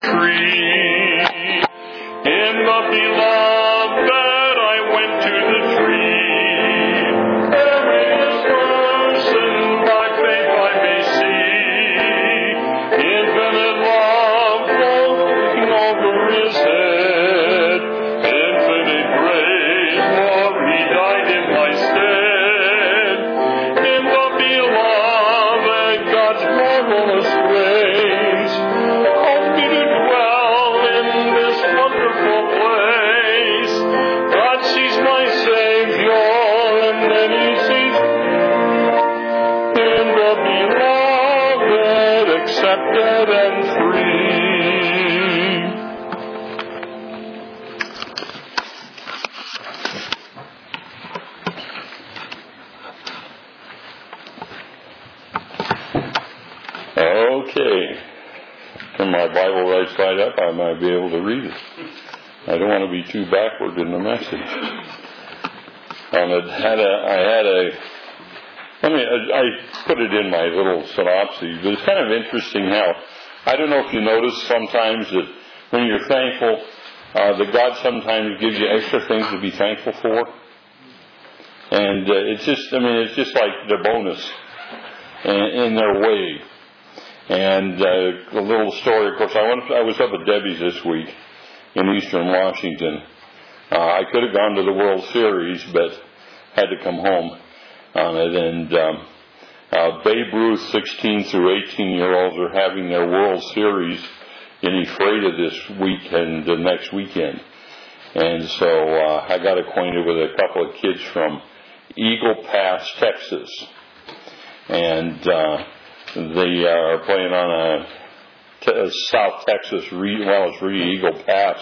tree. In the beloved I went to the tree. There is person by faith I may see. Infinite love floating over his head. Infinite grace, for he died in my stead. In the beloved God's marvelous grace. Help me to dwell in this wonderful place. God sees my Savior, and then he sees in the beloved, accepted and free. Okay. From my Bible right side up, I might be able to read it. I don't want to be too backward in the message. I put it in my little synopsis, but it's kind of interesting how, I don't know if you notice sometimes that when you're thankful, that God sometimes gives you extra things to be thankful for. And it's just like the bonus in their way. And a little story, of course, I was up at Debbie's this week in Eastern Washington. I could have gone to the World Series, but had to come home on it. And Babe Ruth, 16 through 18-year-olds, are having their World Series in Ephrata this week and the next weekend. And so I got acquainted with a couple of kids from Eagle Pass, Texas. And they are playing on a South Texas, it's really Eagle Pass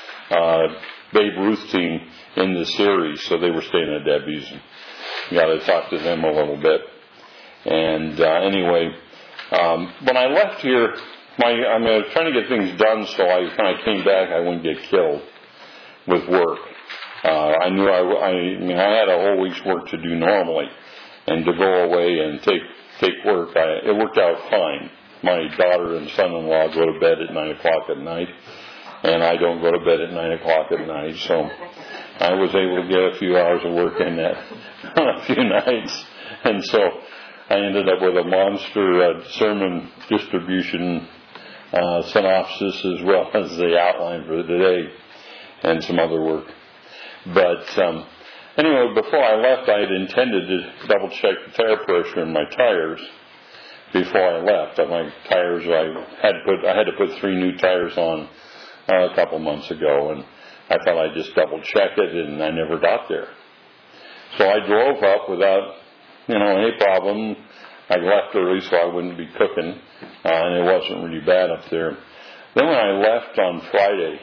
Babe Ruth team in the series. So they were staying at Debbie's and got to talk to them a little bit. And anyway, when I left here, I'm trying to get things done so when I came back I wouldn't get killed with work. I knew I had a whole week's work to do normally, and to go away and take work, it worked out fine. My daughter and son-in-law go to bed at 9 o'clock at night, and I don't go to bed at 9 o'clock at night, so I was able to get a few hours of work in that on a few nights. And so I ended up with a monster sermon distribution synopsis as well as the outline for today and some other work. But anyway, before I left, I had intended to double check the tire pressure in my tires before I left. My tires, I had to put 3 new tires on a couple months ago, and I thought I'd just double check it, and I never got there. So I drove up without, any problem. I left early so I wouldn't be cooking, and it wasn't really bad up there. Then when I left on Friday,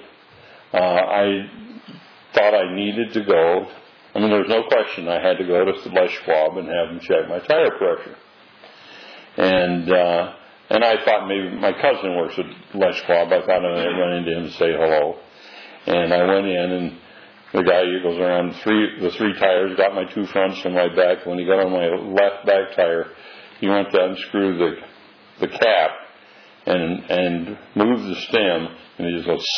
I thought I needed to go. There's no question I had to go to Les Schwab and have them check my tire pressure. And I thought maybe my cousin works at Les Schwab. I thought I'd run into him and say hello. And I went in, and the guy goes around the 3 tires, got my 2 fronts and my back. When he got on my left back tire, he went to unscrew the cap and move the stem, and he just goes,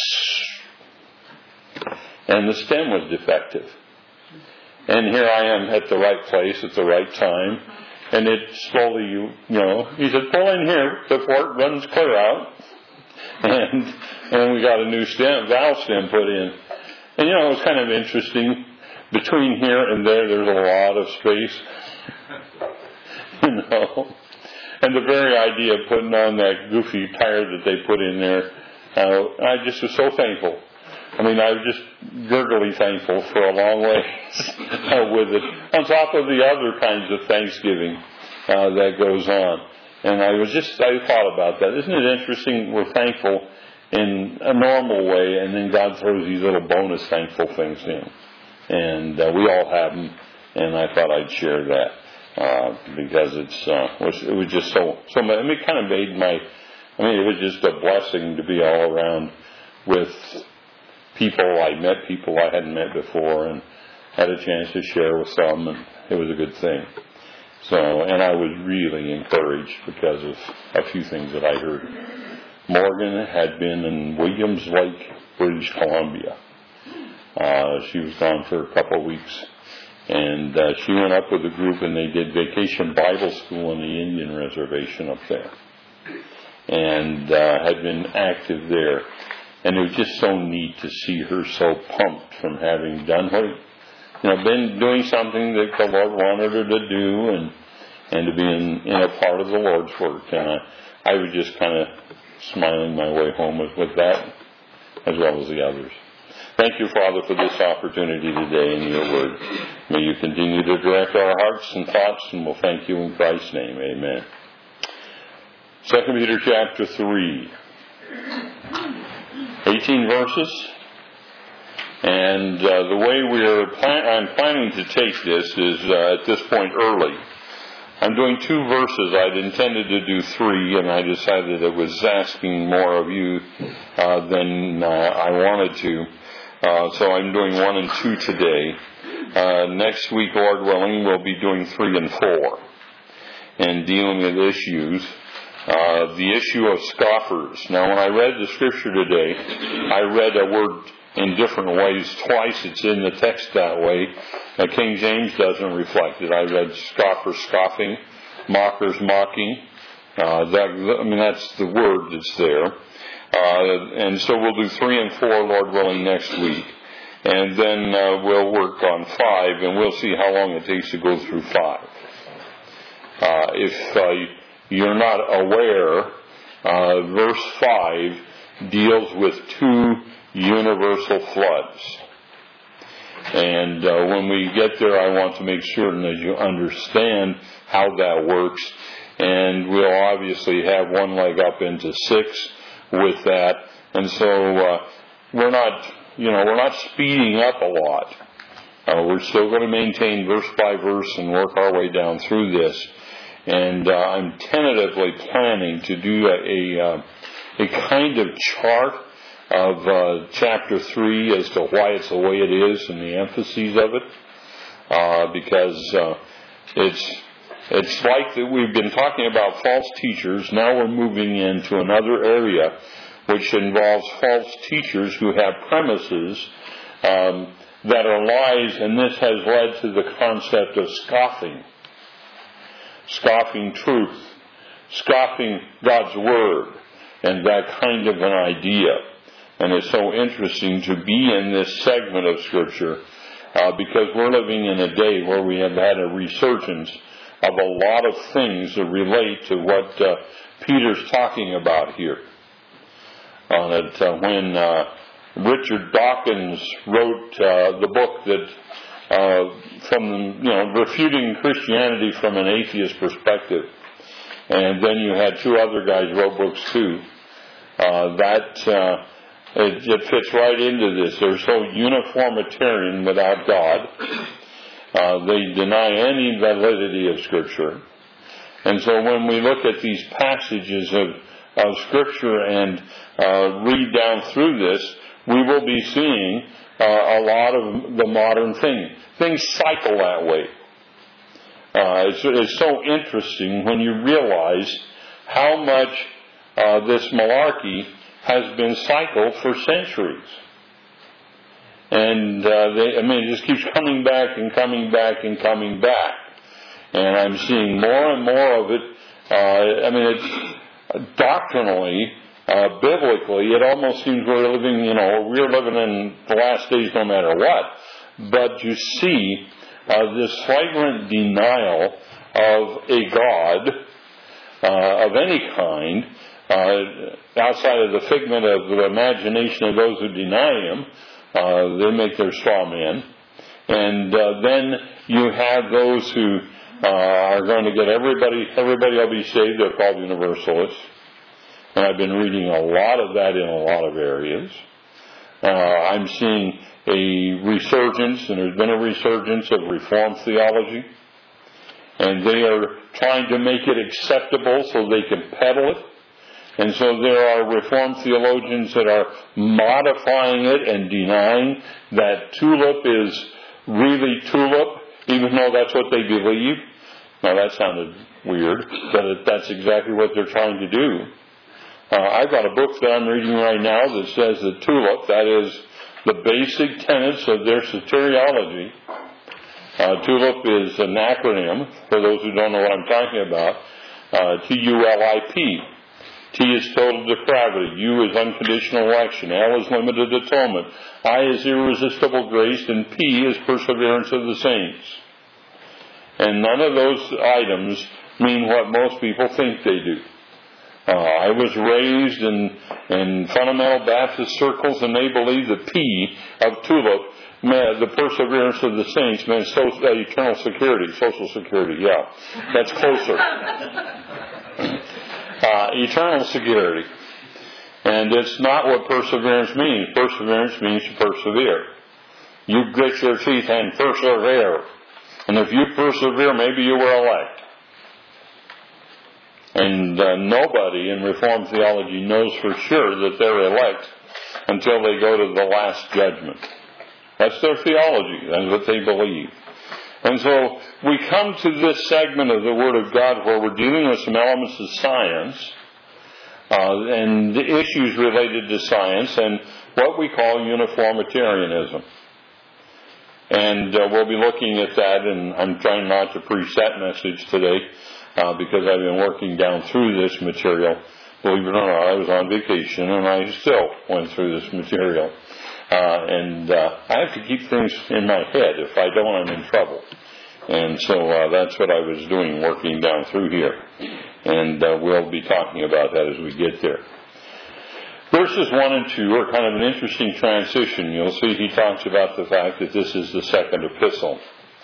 and the stem was defective. And here I am at the right place at the right time, and it slowly, he said, pull in here before it runs clear out. And we got a new valve stem put in. And it was kind of interesting. Between here and there's a lot of space. And the very idea of putting on that goofy tire that they put in there, I just was so thankful. I was just gurgly thankful for a long way with it, on top of the other kinds of thanksgiving that goes on. And I thought about that. Isn't it interesting? We're thankful in a normal way, and then God throws these little bonus thankful things in. And we all have them, and I thought I'd share that because it was just so it kind of made it was just a blessing to be all around with people. I met people I hadn't met before and had a chance to share with some, and it was a good thing. So, and I was really encouraged because of a few things that I heard. Morgan had been in Williams Lake, British Columbia. She was gone for a couple of weeks. And she went up with a group, and they did Vacation Bible School on the Indian Reservation up there. And had been active there. And it was just so neat to see her so pumped from having done what, been doing something that the Lord wanted her to do, and to be in a part of the Lord's work. And I was just kind of smiling my way home with that, as well as the others. Thank you, Father, for this opportunity today in your word. May you continue to direct our hearts and thoughts, and we'll thank you in Christ's name. Amen. 2 Peter chapter 3. 18 verses. And the way I'm planning to take this is at this point early. I'm doing 2 verses. I'd intended to do 3, and I decided it was asking more of you than I wanted to. So I'm doing 1 and 2 today. Next week, Lord willing, we'll be doing 3 and 4 and dealing with issues. The issue of scoffers. Now, when I read the scripture today, I read a word in different ways. Twice it's in the text that way. King James doesn't reflect it. I read scoffers scoffing, mockers mocking. That's the word that's there. And so we'll do 3 and 4, Lord willing, next week. And then we'll work on 5, and we'll see how long it takes to go through 5. If you're not aware, verse 5 deals with 2 universal floods. And when we get there, I want to make certain that you understand how that works. And we'll obviously have one leg up into 6 with that. And so we're not speeding up a lot. We're still going to maintain verse by verse and work our way down through this. And I'm tentatively planning to do a kind of chart of chapter 3 as to why it's the way it is and the emphases of it. Because it's like that we've been talking about false teachers. Now we're moving into another area which involves false teachers who have premises that are lies, and this has led to the concept of scoffing. Scoffing truth, scoffing God's Word, and that kind of an idea. And it's so interesting to be in this segment of Scripture because we're living in a day where we have had a resurgence of a lot of things that relate to what Peter's talking about here. When Richard Dawkins wrote the book that from refuting Christianity from an atheist perspective, and then you had 2 other guys wrote books too. It fits right into this. They're so uniformitarian without God. They deny any validity of Scripture. And so when we look at these passages of Scripture and read down through this, we will be seeing a lot of the modern thing. Things cycle that way. It's so interesting when you realize how much this malarkey has been cycled for centuries. And it just keeps coming back and coming back and coming back. And I'm seeing more and more of it. It's doctrinally, biblically, it almost seems we're living in the last days no matter what. But you see this flagrant denial of a God of any kind, outside of the figment of the imagination of those who deny Him. They make their straw man. And then you have those who are going to get everybody will be saved. They're called universalists. And I've been reading a lot of that in a lot of areas. I'm seeing a resurgence, and there's been a resurgence of Reformed theology. And they are trying to make it acceptable so they can peddle it. And so there are Reformed theologians that are modifying it and denying that tulip is really tulip, even though that's what they believe. Now that sounded weird, but that's exactly what they're trying to do. I've got a book that I'm reading right now that says that TULIP, that is the basic tenets of their soteriology. TULIP is an acronym, for those who don't know what I'm talking about, TULIP. T is total depravity, U is unconditional election, L is limited atonement, I is irresistible grace, and P is perseverance of the saints. And none of those items mean what most people think they do. I was raised in fundamental Baptist circles, and they believe the P of TULIP meant the perseverance of the saints meant eternal security, social security, yeah. That's closer. Eternal security. And it's not what perseverance means. Perseverance means to persevere. You grit your teeth and persevere. And if you persevere, maybe you will elect. And nobody in Reformed theology knows for sure that they're elect until they go to the last judgment. That's their theology. That's what they believe. And so we come to this segment of the Word of God where we're dealing with some elements of science and the issues related to science and what we call uniformitarianism. And we'll be looking at that, and I'm trying not to preach that message today because I've been working down through this material. Believe it or not, I was on vacation and I still went through this material. And I have to keep things in my head. If I don't, I'm in trouble. And so that's what I was doing, working down through here. And we'll be talking about that as we get there. Verses 1 and 2 are kind of an interesting transition. You'll see he talks about the fact that this is the second epistle,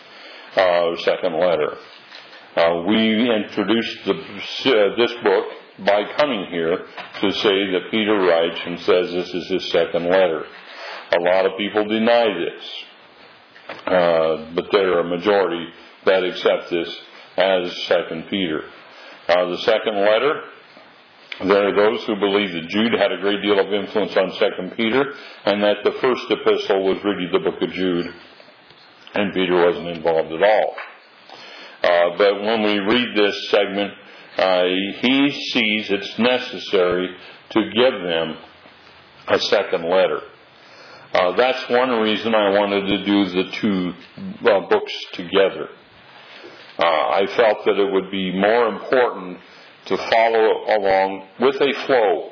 second letter. We introduced this book by coming here to say that Peter writes and says this is his second letter. A lot of people deny this, but there are a majority that accept this as 2 Peter. The second letter, there are those who believe that Jude had a great deal of influence on 2 Peter, and that the first epistle was really the book of Jude, and Peter wasn't involved at all. But when we read this segment, he sees it's necessary to give them a second letter. That's one reason I wanted to do the two books together. I felt that it would be more important to follow along with a flow.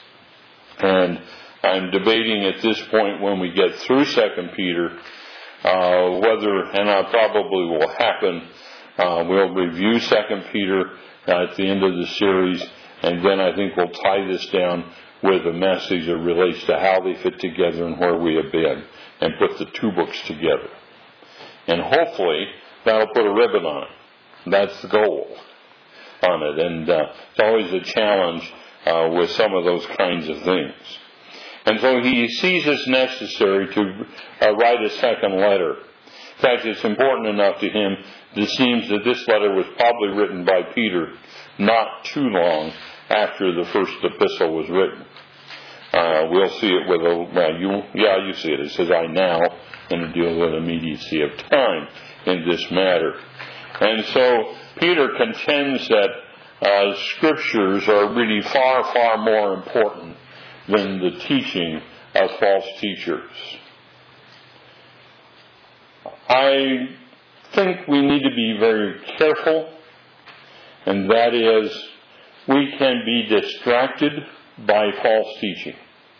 And I'm debating at this point when we get through 2 Peter whether, and that probably will happen, we'll review 2 Peter at the end of the series, and then I think we'll tie this down with a message that relates to how they fit together and where we have been, and put the two books together. And hopefully that'll put a ribbon on it. That's the goal on it. And it's always a challenge with some of those kinds of things. And so he sees it's necessary to write a second letter. In fact, it's important enough to him, it seems that this letter was probably written by Peter not too long after the first epistle was written. We'll see it with you see it. It says, I now, and it deals with immediacy of time in this matter. And so Peter contends that scriptures are really far, far more important than the teaching of false teachers. I think we need to be very careful, and that is, we can be distracted by false teaching.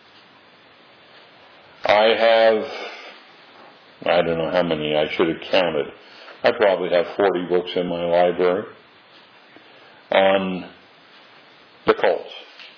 I don't know how many, I should have counted. I probably have 40 books in my library on the cults.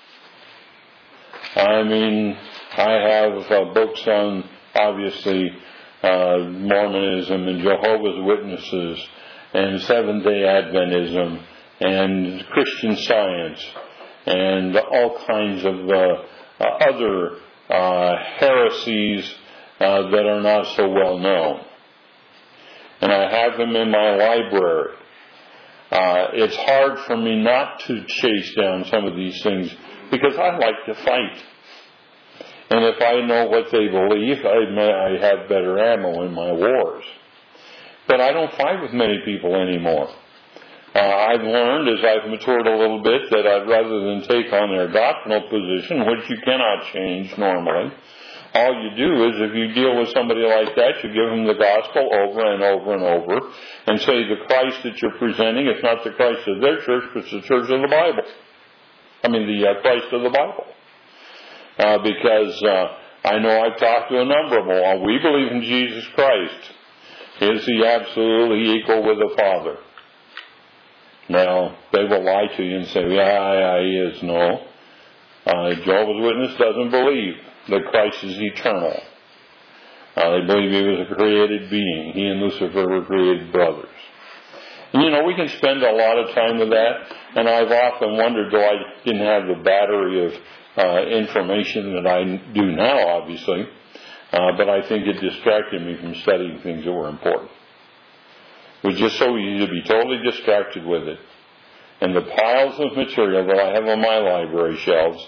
I mean, I have books on, obviously, Mormonism and Jehovah's Witnesses and Seventh-day Adventism and Christian Science and all kinds of other heresies that are not so well known. And I have them in my library. It's hard for me not to chase down some of these things because I like to fight. And if I know what they believe, I have better ammo in my wars. But I don't fight with many people anymore. I've learned as I've matured a little bit that I'd rather than take on their doctrinal position, which you cannot change normally, all you do is if you deal with somebody like that, you give them the gospel over and over and over and say the Christ that you're presenting is not the Christ of their church, but it's the church of the Bible. The Christ of the Bible. Because I know I've talked to a number of them. We believe in Jesus Christ. Is he absolutely equal with the Father? Now, they will lie to you and say, yeah, he is. No. Jehovah's Witness doesn't believe that Christ is eternal. They believe he was a created being. He and Lucifer were created brothers. And, we can spend a lot of time with that, and I've often wondered, though I didn't have the battery of information that I do now, obviously, but I think it distracted me from studying things that were important. It was just so easy to be totally distracted with it. And the piles of material that I have on my library shelves,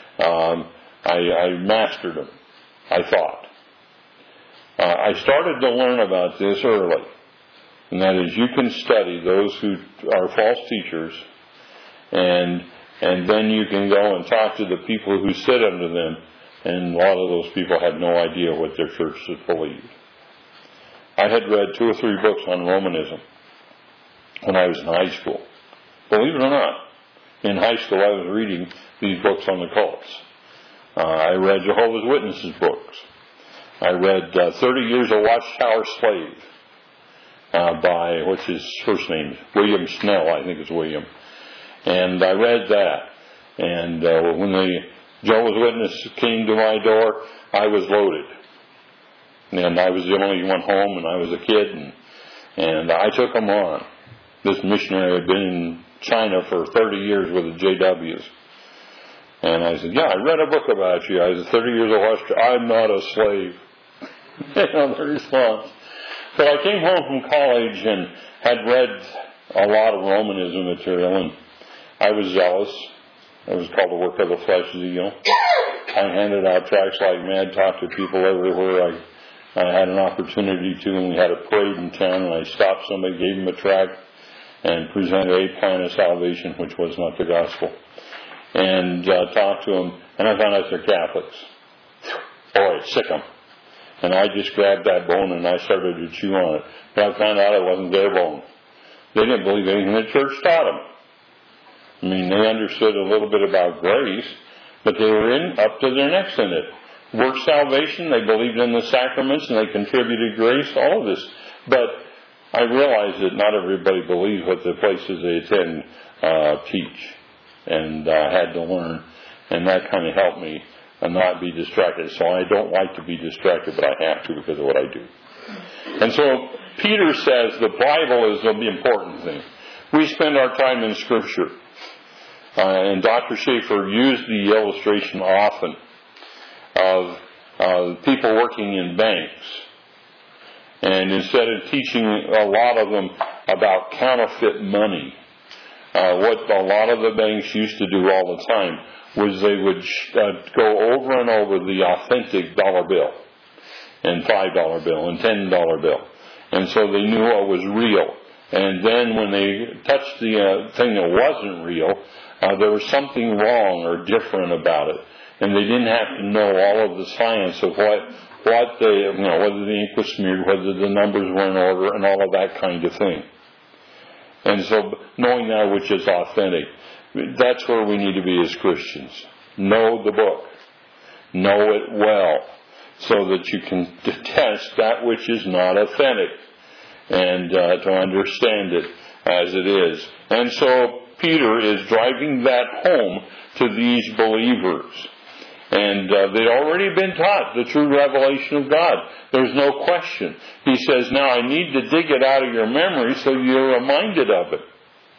I mastered them, I thought. I started to learn about this early. And that is, you can study those who are false teachers, and then you can go and talk to the people who sit under them, and a lot of those people had no idea what their churches believed. I had read 2 or 3 books on Romanism when I was in high school. Believe it or not, in high school I was reading these books on the cults. I read Jehovah's Witnesses books. I read 30 Years a Watchtower Slave by, what's his first name? William Snell, I think it's William. And I read that. And when the Jehovah's Witness came to my door, I was loaded. And I was the only one home, and I was a kid, and I took them on. This missionary had been in China for 30 years with the JWs. And I said, yeah, I read a book about you. I was 30 years of Watchtower. I'm not a slave. The response. So I came home from college and had read a lot of Romanism material, and I was zealous. It was called The Work of the Flesh Zeal. I handed out tracts like mad, talked to people everywhere I had an opportunity to, and we had a parade in town, and I stopped somebody, gave them a tract, and presented a plan of salvation, which was not the gospel, and talked to them, and I found out they're Catholics. Boy, it sick them. And I just grabbed that bone and I started to chew on it. But I found out it wasn't their bone. They didn't believe anything the church taught them. They understood a little bit about grace, but they were up to their necks in it. Work salvation, they believed in the sacraments, and they contributed grace, all of this. But I realized that not everybody believes what the places they attend teach. And I had to learn, and that kind of helped me not be distracted. So I don't like to be distracted, but I have to because of what I do. And so Peter says the Bible is the important thing. We spend our time in Scripture. And Dr. Schaefer used the illustration often of people working in banks. And instead of teaching a lot of them about counterfeit money, what a lot of the banks used to do all the time was they would go over and over the authentic dollar bill and $5 bill and $10 bill. And so they knew what was real. And then when they touched the thing that wasn't real, there was something wrong or different about it. And they didn't have to know all of the science of what they, whether the ink was smeared, whether the numbers were in order, and all of that kind of thing. And so knowing that which is authentic, that's where we need to be as Christians. Know the book. Know it well, so that you can detest that which is not authentic, and to understand it as it is. And so Peter is driving that home to these believers. And they'd already been taught the true revelation of God. There's no question. He says, now I need to dig it out of your memory so you're reminded of it.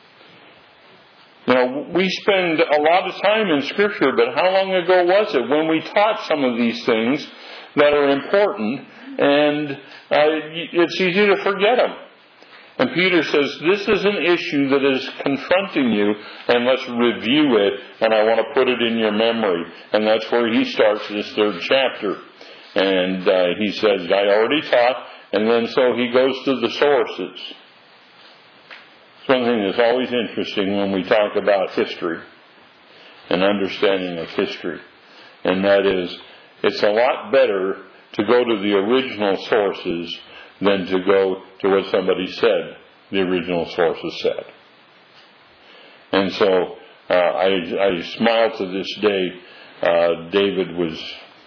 We spend a lot of time in Scripture, but how long ago was it when we taught some of these things that are important, and it's easy to forget them? And Peter says, this is an issue that is confronting you, and let's review it, and I want to put it in your memory. And that's where he starts this 3rd chapter. And he says, I already taught, and then so he goes to the sources. something that's always interesting when we talk about history and understanding of history. And that is, it's a lot better to go to the original sources than to go to what somebody said the original sources said. And so I smile to this day. David was,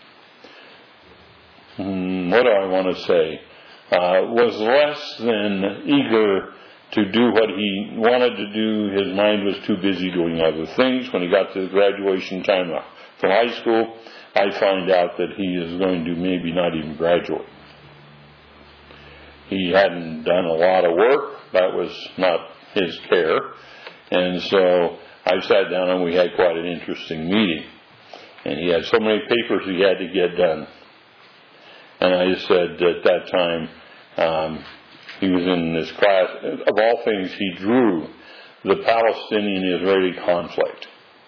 what do I want to say, was less than eager to do what he wanted to do. His mind was too busy doing other things. When he got to the graduation time from high school, I find out that he is going to maybe not even graduate. He hadn't done a lot of work. That was not his care. And so I sat down and we had quite an interesting meeting. And he had so many papers he had to get done. And I said at that time, he was in this class, of all things, he drew the Palestinian-Israeli conflict.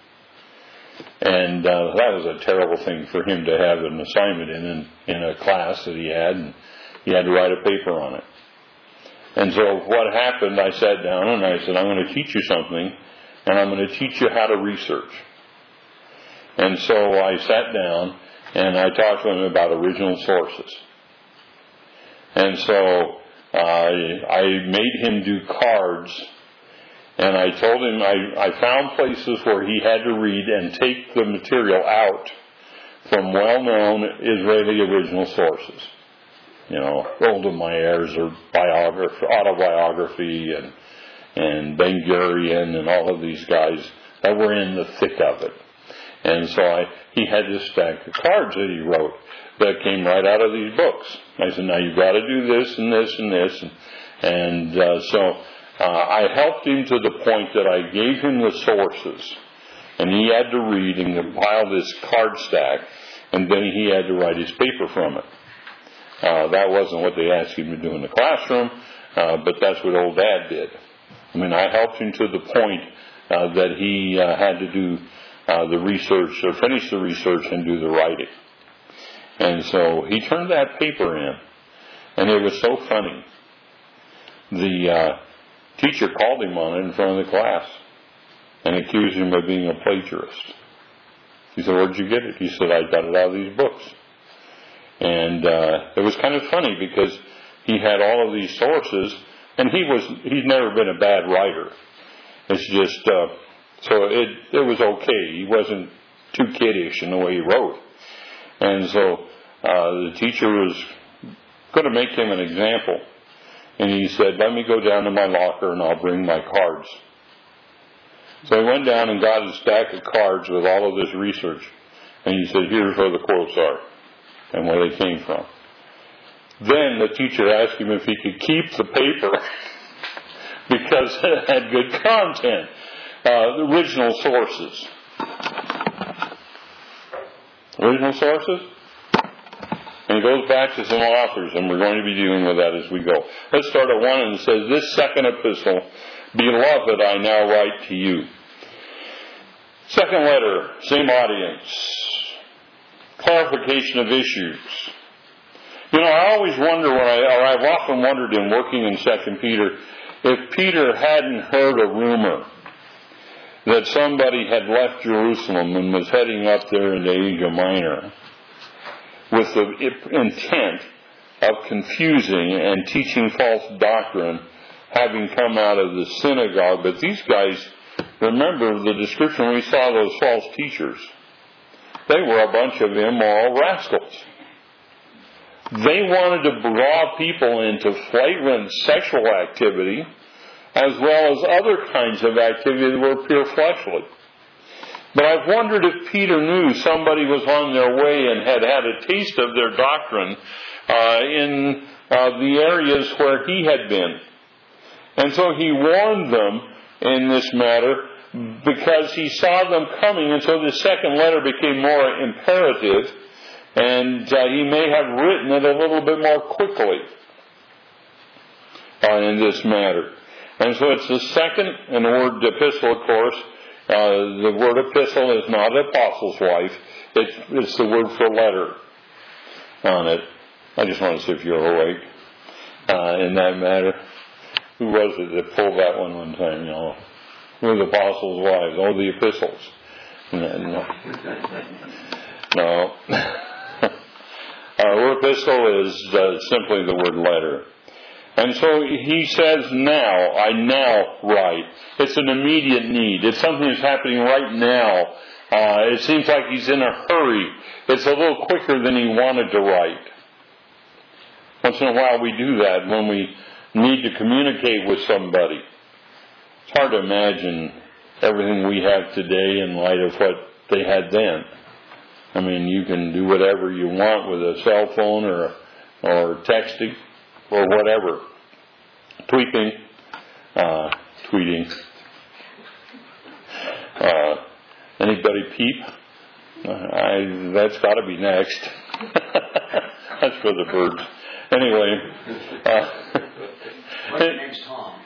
And that was a terrible thing for him to have an assignment in a class that he had, and he had to write a paper on it. And so what happened, I sat down and I said, I'm going to teach you something, and I'm going to teach you how to research. And so I sat down and I talked to him about original sources. And so I made him do cards, and I told him I found places where he had to read and take the material out from well-known Israeli original sources. You know, Golda Meir's or autobiography and Ben Gurion and all of these guys that were in the thick of it. And so he had this stack of cards that he wrote that came right out of these books. I said, now you've got to do this and this and this. And so I helped him to the point that I gave him the sources. And he had to read and compile this card stack. And then he had to write his paper from it. That wasn't what they asked him to do in the classroom, but that's what old Dad did. I mean, I helped him to the point that he had to do the research, or finish the research and do the writing. And so he turned that paper in, and it was so funny. The teacher called him on it in front of the class and accused him of being a plagiarist. He said, where'd you get it? He said, I got it out of these books. And it was kind of funny because he had all of these sources, and he's never been a bad writer. It's just, so it was okay. He wasn't too kiddish in the way he wrote. And so the teacher was going to make him an example. And he said, let me go down to my locker and I'll bring my cards. So he went down and got a stack of cards with all of this research. And he said, here's where the quotes are and where they came from. Then the teacher asked him if he could keep the paper because it had good content. The original sources. Original sources? And it goes back to some authors, and we're going to be dealing with that as we go. Let's start at 1, and it says, this second epistle, beloved, I now write to you. Second letter, same audience. Clarification of issues. You know, I always wonder I've often wondered in working in 2 Peter, if Peter hadn't heard a rumor that somebody had left Jerusalem and was heading up there into Asia Minor with the intent of confusing and teaching false doctrine, having come out of the synagogue. But these guys, remember the description we saw, those false teachers. They were a bunch of immoral rascals. They wanted to draw people into flagrant sexual activity as well as other kinds of activity that were pure fleshly. But I've wondered if Peter knew somebody was on their way and had had a taste of their doctrine in the areas where he had been. And so he warned them in this matter because he saw them coming, and so the second letter became more imperative, and he may have written it a little bit more quickly in this matter. And so it's the second, and the word epistle, of course, the word epistle is not apostle's wife, it's the word for letter on it. I just want to see if you're awake in that matter. Who was it that pulled that one time, Who were the apostles' wives? Oh, the epistles. No. Our word epistle is simply the word letter. And so he says, I now write. It's an immediate need. It's something that's happening right now. It seems like he's in a hurry. It's a little quicker than he wanted to write. Once in a while we do that when we need to communicate with somebody. It's hard to imagine everything we have today in light of what they had then. I mean, you can do whatever you want with a cell phone or texting or whatever. Tweeting. Anybody peep? That's got to be next. That's for the birds. Anyway. What's the name's Tom?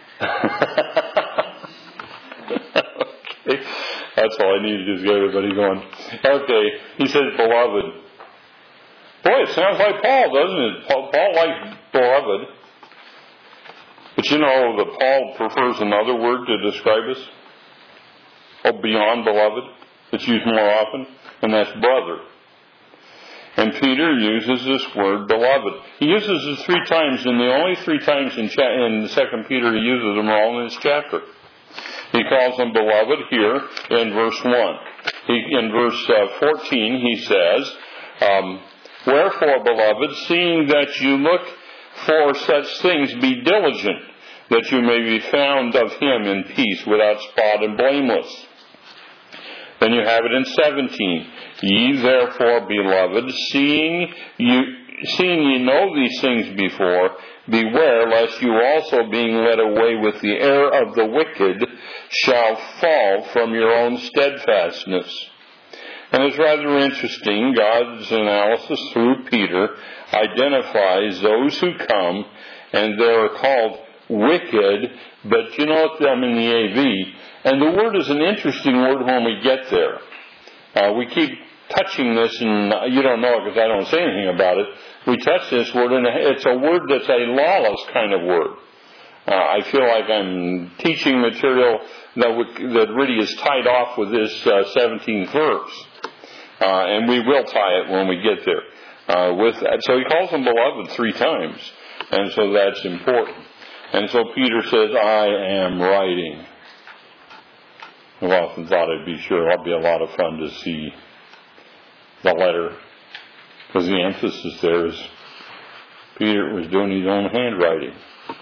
Okay. That's all I need to do is get everybody going. Okay. He says, beloved. Boy, it sounds like Paul, doesn't it? Paul likes beloved. But that Paul prefers another word to describe us. Beyond beloved. It's used more often. And that's brother. And Peter uses this word, beloved. He uses it 3 times, and the only 3 times in 2 Peter he uses them all in this chapter. He calls them beloved here in verse 1. In verse 14 he says, wherefore, beloved, seeing that you look for such things, be diligent, that you may be found of him in peace, without spot and blameless. Then you have it in 17. Ye therefore, beloved, seeing ye know these things before, beware lest you also, being led away with the error of the wicked, shall fall from your own steadfastness. And it's rather interesting. God's analysis through Peter identifies those who come, and they're called wicked, but them in the AV. And the word is an interesting word when we get there. We keep touching this, and you don't know it because I don't say anything about it. We touch this word, and it's a word that's a lawless kind of word. I feel like I'm teaching material that really is tied off with this 17th verse. And we will tie it when we get there with that. So he calls them beloved 3 times. And so that's important. And so Peter says, I am writing. I've often thought it'd be a lot of fun to see the letter. Because the emphasis there is Peter was doing his own handwriting.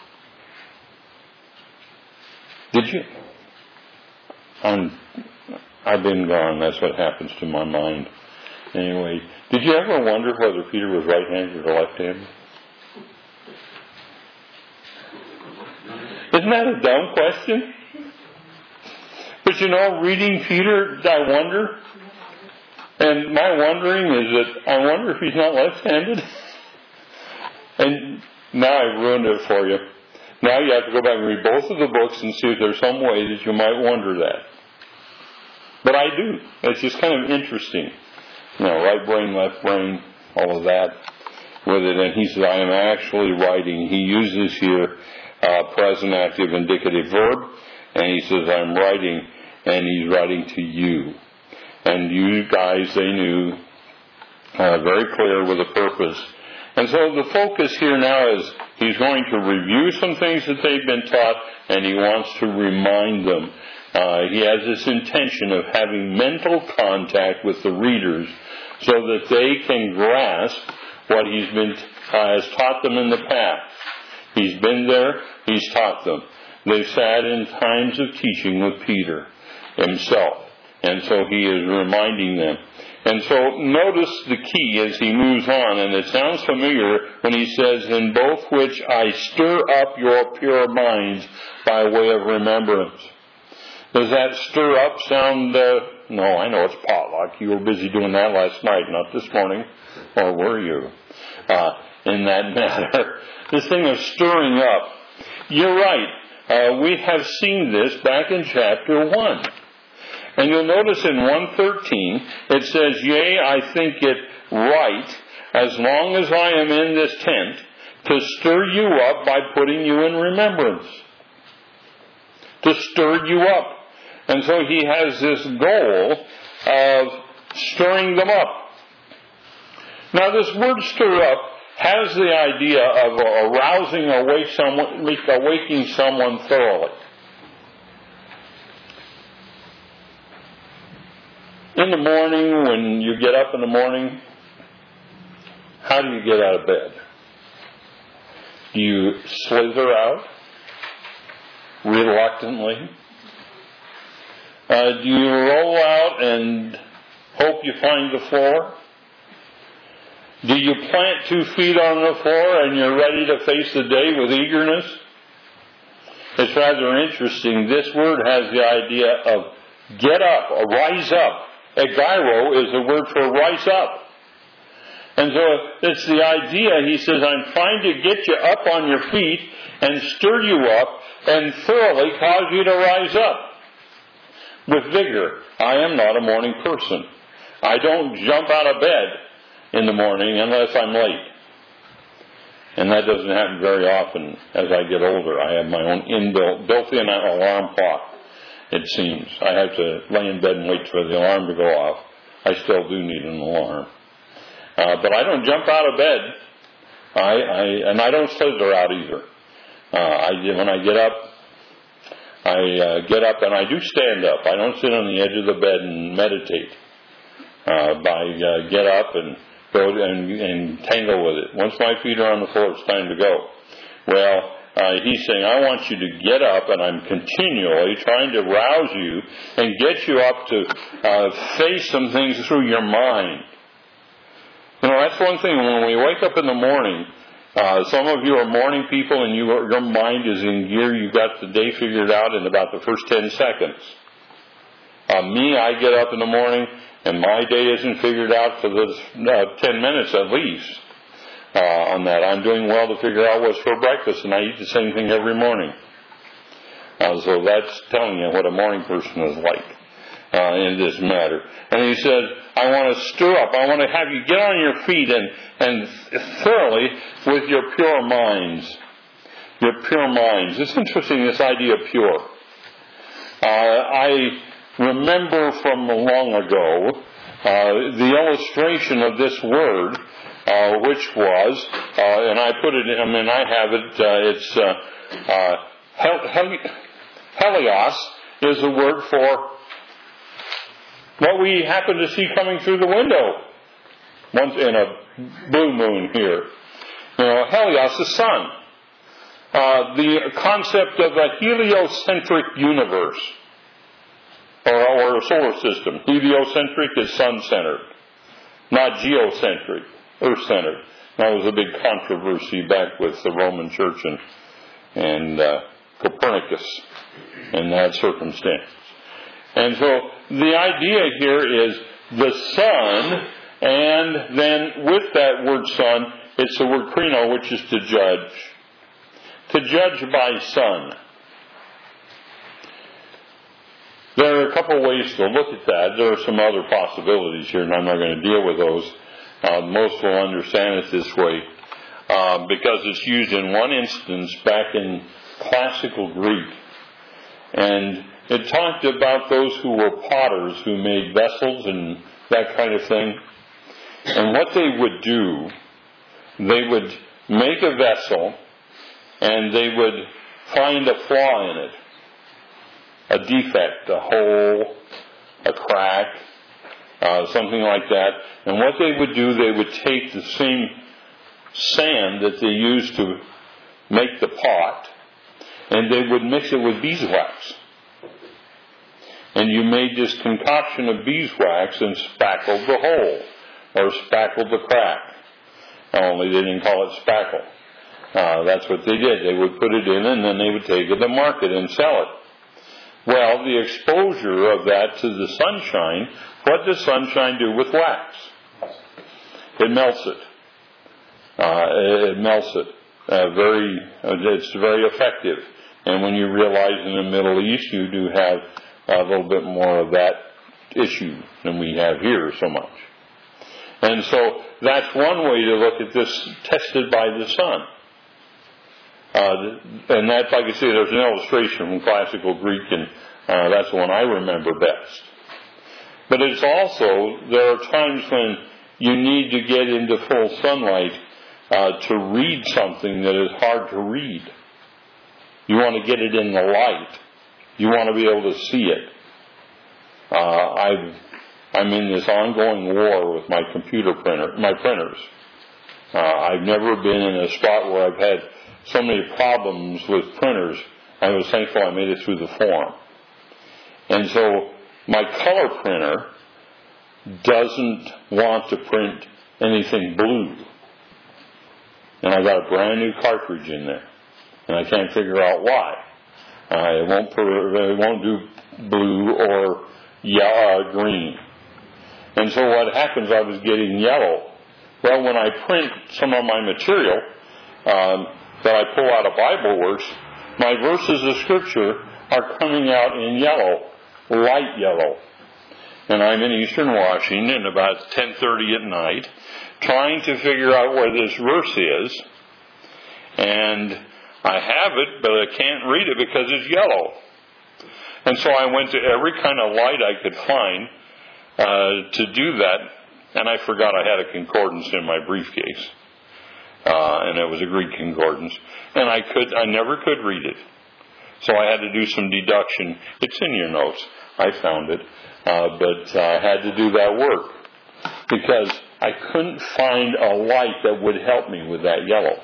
Did you? I've been gone. That's what happens to my mind. Anyway, did you ever wonder whether Peter was right-handed or left-handed? Isn't that a dumb question? But reading Peter, I wonder. And my wondering is that I wonder if he's not left-handed. And now I've ruined it for you. Now you have to go back and read both of the books and see if there's some way that you might wonder that. But I do. It's just kind of interesting. Right brain, left brain, all of that with it. And he says, I am actually writing. He uses here present active indicative verb. And he says, I'm writing. And he's writing to you. And you guys, they knew very clear with a purpose. And so the focus here now is he's going to review some things that they've been taught, and he wants to remind them. He has this intention of having mental contact with the readers so that they can grasp what has taught them in the past. He's been there, he's taught them. They've sat in times of teaching with Peter himself. And so he is reminding them. And so notice the key as he moves on, and it sounds familiar when he says, in both which I stir up your pure minds by way of remembrance. Does that stir up sound, no, I know it's potluck. You were busy doing that last night, not this morning. Or were you? In that matter. This thing of stirring up. You're right. We have seen this back in chapter 1. And you'll notice in 1:13, it says, yea, I think it right, as long as I am in this tent, to stir you up by putting you in remembrance. to stir you up. And so he has this goal of stirring them up. Now this word stir up has the idea of arousing or awaking someone thoroughly. In the morning, when you get up in the morning, how do you get out of bed? Do you slither out reluctantly? Do you roll out and hope you find the floor? Do you plant 2 feet on the floor and you're ready to face the day with eagerness? It's rather interesting. This word has the idea of get up, or rise up. Egairo is the word for rise up. And so it's the idea, he says, I'm trying to get you up on your feet and stir you up and thoroughly cause you to rise up with vigor. I am not a morning person. I don't jump out of bed in the morning unless I'm late. And that doesn't happen very often as I get older. I have my own built-in alarm clock, it seems. I have to lay in bed and wait for the alarm to go off. I still do need an alarm. But I don't jump out of bed. And I don't slither out either. When I get up, I get up and I do stand up. I don't sit on the edge of the bed and meditate. I get up and go and tangle with it. Once my feet are on the floor, it's time to go. Well, he's saying, I want you to get up, and I'm continually trying to rouse you and get you up to face some things through your mind. You know, that's one thing. When we wake up in the morning, some of you are morning people and your mind is in gear. You've got the day figured out in about the first 10 seconds. Me, I get up in the morning and my day isn't figured out for those 10 minutes at least on that. I'm doing well to figure out what's for breakfast, and I eat the same thing every morning. So that's telling you what a morning person is like in this matter. And he said, I want to stir up. I want to have you get on your feet and thoroughly with your pure minds. Your pure minds. It's interesting, this idea of pure. I remember from long ago the illustration of this word, which was, and I put it in, I have it, it's helios is the word for what we happen to see coming through the window once in a blue moon here. You know, helios, the sun. The concept of a heliocentric universe or a solar system. Heliocentric is sun-centered, not geocentric, earth-centered. That was a big controversy back with the Roman Church and Copernicus in that circumstance. And so the idea here is the sun, and then with that word sun, it's the word krino, which is to judge. To judge by sun. There are a couple of ways to look at that. There are some other possibilities here, and I'm not going to deal with those. Most will understand it this way because it's used in one instance back in classical Greek. And it talked about those who were potters who made vessels and that kind of thing. And what they would do, they would make a vessel and they would find a flaw in it, a defect, a hole, a crack, something like that. And what they would do, they would take the same sand that they used to make the pot, and they would mix it with beeswax. And you made this concoction of beeswax and spackled the hole, or spackled the crack. Only they didn't call it spackle. That's what they did. They would put it in, and then they would take it to market and sell it. Well, the exposure of that to the sunshine, what does sunshine do with wax? It melts it. It melts it. It's very effective. And when you realize in the Middle East you do have a little bit more of that issue than we have here so much. And so that's one way to look at this, tested by the sun. And that's, like I say, there's an illustration from classical Greek, and that's the one I remember best. But it's also, there are times when you need to get into full sunlight to read something that is hard to read. You want to get it in the light. You want to be able to see it. I'm in this ongoing war with my printers. I've never been in a spot where I've had so many problems with printers. I was thankful I made it through the form. And so my color printer doesn't want to print anything blue. And I got a brand new cartridge in there. And I can't figure out why. It won't do blue or green. And so what happens, I was getting yellow. Well, when I print some of my material that I pull out of BibleWorks, my verses of Scripture are coming out in yellow, light yellow. And I'm in Eastern Washington about 10:30 at night, trying to figure out where this verse is. And I have it, but I can't read it because it's yellow. And so I went to every kind of light I could find to do that, and I forgot I had a concordance in my briefcase. And it was a Greek concordance. And I never could read it. So I had to do some deduction. It's in your notes. I found it. But I had to do that work because I couldn't find a light that would help me with that yellow.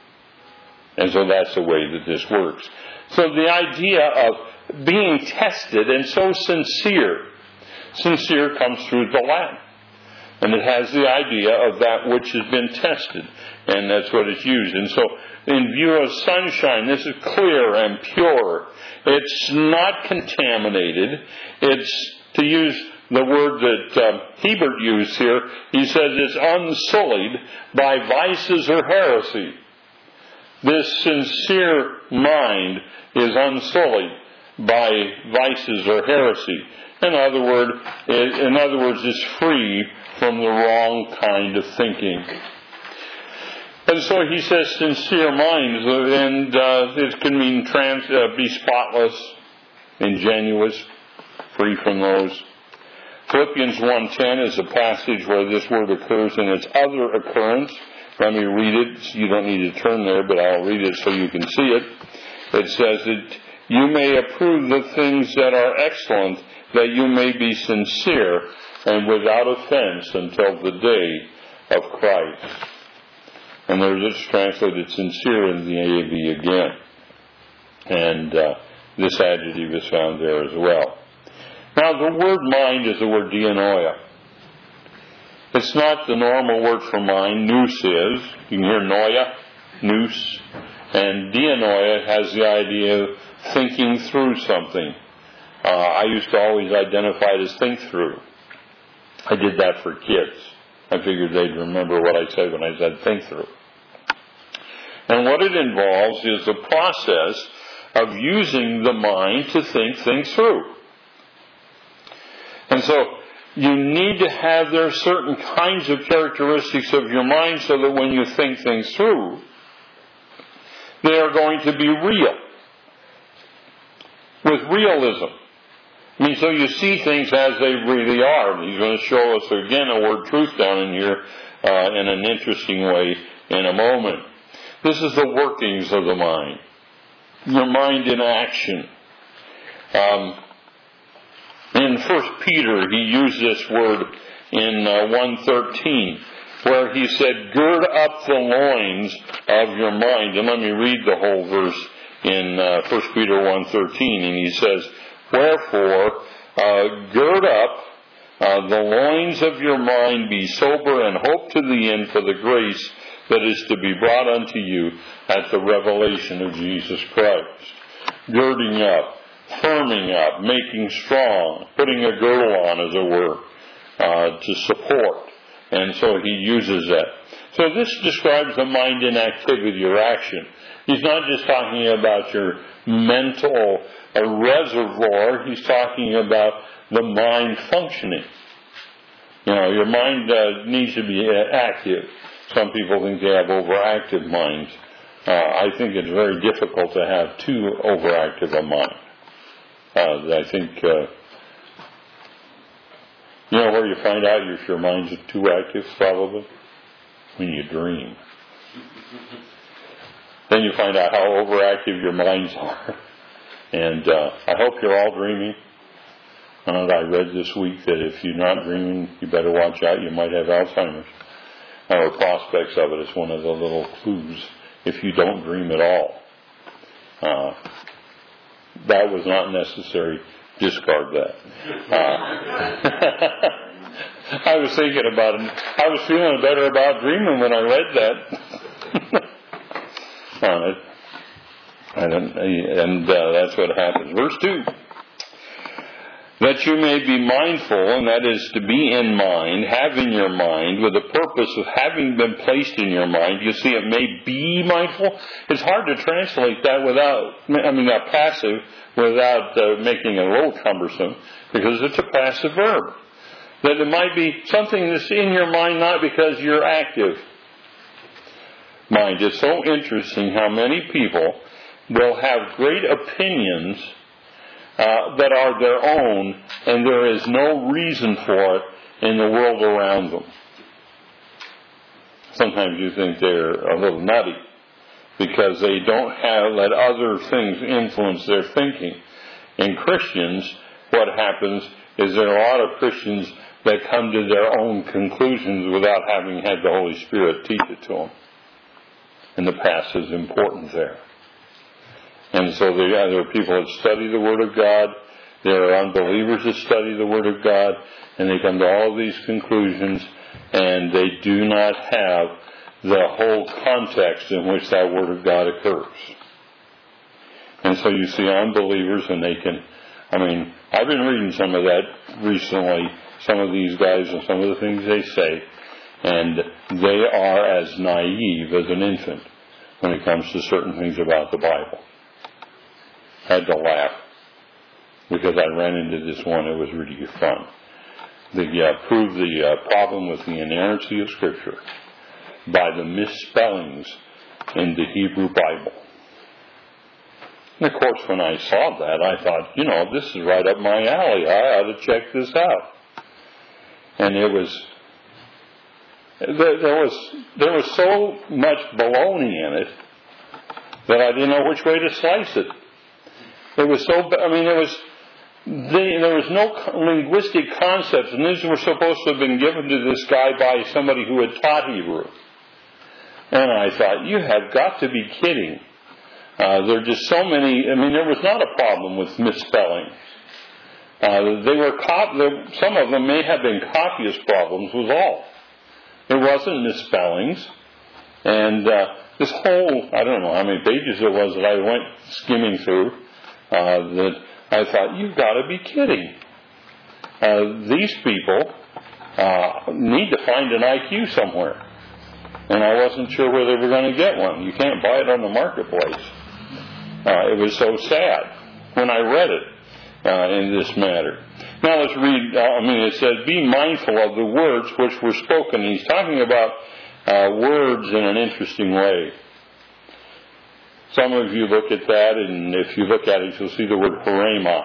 And so that's the way that this works. So the idea of being tested and so sincere. Sincere comes through the Latin. And it has the idea of that which has been tested. And that's what it's used. And so in view of sunshine, this is clear and pure. It's not contaminated. It's, to use the word that Hebert used here, he says it's unsullied by vices or heresy. This sincere mind is unsullied by vices or heresy. In other words, it's free from the wrong kind of thinking. And so he says sincere minds, and it can mean be spotless, ingenuous, free from those. Philippians 1:10 is a passage where this word occurs in its other occurrence. Let me read it. You don't need to turn there, but I'll read it so you can see it. It says that you may approve the things that are excellent, that you may be sincere and without offense until the day of Christ. And it's translated sincere in the AAB again. And this adjective is found there as well. Now, the word mind is the word dianoia. It's not the normal word for mind. Nous is. You can hear noia, nous. And dianoia has the idea of thinking through something. I used to always identify it as think through. I did that for kids. I figured they'd remember what I said when I said think through. And what it involves is the process of using the mind to think things through. And so you need to have there certain kinds of characteristics of your mind so that when you think things through, they are going to be real. With realism. I mean, so you see things as they really are. He's going to show us again a word truth down in here in an interesting way in a moment. This is the workings of the mind. Your mind in action. In 1 Peter, he used this word in 1:13, where he said, gird up the loins of your mind. And let me read the whole verse in 1 Peter 1:13. And he says, wherefore, gird up the loins of your mind, be sober, and hope to the end for the grace that is to be brought unto you at the revelation of Jesus Christ. Girding up, firming up, making strong, putting a girdle on, as it were, to support. And so he uses that. So this describes the mind in activity or action. He's not just talking about your mental reservoir. He's talking about the mind functioning. You know, your mind needs to be active. Some people think they have overactive minds. I think it's very difficult to have too overactive a mind. I think, you know where you find out if your mind's too active, probably? When you dream. Then you find out how overactive your minds are. And I hope you're all dreaming. And I read this week that if you're not dreaming, you better watch out. You might have Alzheimer's. Or prospects of it. It's one of the little clues. If you don't dream at all. That was not necessary. Discard that. I was thinking about it. I was feeling better about dreaming when I read that. And that's what happens. Verse 2. That you may be mindful, and that is to be in mind, have in your mind, with the purpose of having been placed in your mind. You see, it may be mindful. It's hard to translate that passive, without making it a little cumbersome, because it's a passive verb. That it might be something that's in your mind, not because you're active. Mind. It's so interesting how many people will have great opinions that are their own, and there is no reason for it in the world around them. Sometimes you think they're a little nutty because they don't let other things influence their thinking. In Christians, what happens is there are a lot of Christians that come to their own conclusions without having had the Holy Spirit teach it to them. And the past is important there. And so there are people that study the Word of God. There are unbelievers that study the Word of God. And they come to all these conclusions. And they do not have the whole context in which that Word of God occurs. And so you see unbelievers, and they can... I've been reading some of that recently. Some of these guys and some of the things they say. And they are as naive as an infant when it comes to certain things about the Bible. Had to laugh because I ran into this one. It was really fun. They proved the problem with the inerrancy of Scripture by the misspellings in the Hebrew Bible. And of course, when I saw that, I thought, this is right up my alley. I ought to check this out. And there was so much baloney in it that I didn't know which way to slice it. It was so, there was no linguistic concepts, and these were supposed to have been given to this guy by somebody who had taught Hebrew. And I thought, you have got to be kidding. There are just so many, there was not a problem with misspelling. Some of them may have been copyist problems, was all. It wasn't misspellings. And this whole, I don't know how many pages it was that I went skimming through, that I thought, you've got to be kidding. These people need to find an IQ somewhere. And I wasn't sure where they were going to get one. You can't buy it on the marketplace. It was so sad when I read it in this matter. Now let's read, it says, be mindful of the words which were spoken. He's talking about words in an interesting way. Some of you look at that, and if you look at it, you'll see the word harema.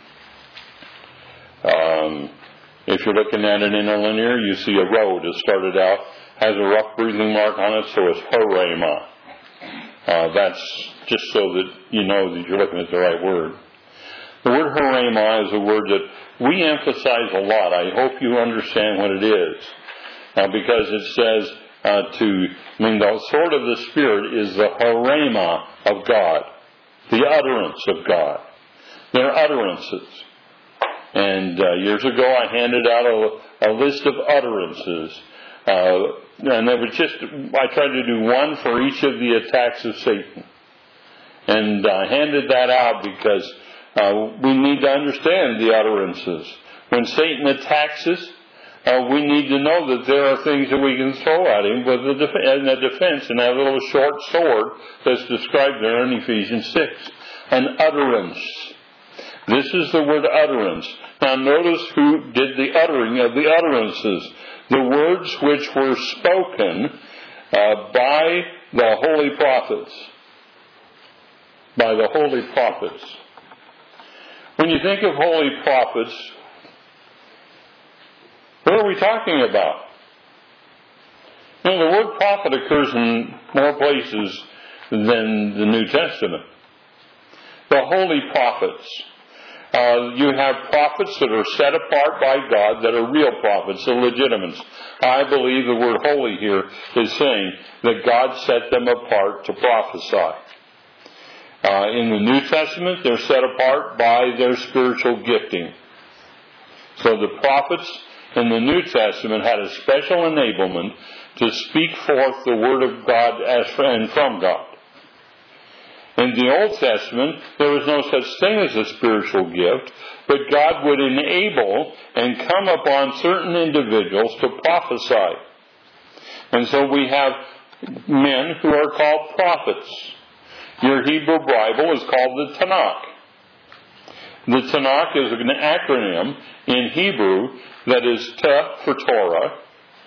If you're looking at it interlinear, you see a road that started out, has a rough breathing mark on it, so it's harema. That's just so that you know that you're looking at the right word. The word harema is a word that we emphasize a lot. I hope you understand what it is. Because it says the sword of the Spirit is the harema of God, the utterance of God. They're utterances. And years ago I handed out a list of utterances. And it was I tried to do one for each of the attacks of Satan. And I handed that out because we need to understand the utterances. When Satan attacks us, we need to know that there are things that we can throw at him with in the defense, and that little short sword that's described there in Ephesians 6. An utterance. This is the word utterance. Now notice who did the uttering of the utterances. The words which were spoken by the holy prophets. By the holy prophets. When you think of holy prophets, what are we talking about? You know, the word prophet occurs in more places than the New Testament. The holy prophets. You have prophets that are set apart by God, that are real prophets, the legitimates. I believe the word holy here is saying that God set them apart to prophesy. In the New Testament, they're set apart by their spiritual gifting. So the prophets in the New Testament had a special enablement to speak forth the Word of God as and from God. In the Old Testament, there was no such thing as a spiritual gift, but God would enable and come upon certain individuals to prophesy. And so we have men who are called prophets. Your Hebrew Bible is called the Tanakh. The Tanakh is an acronym in Hebrew that is T for Torah,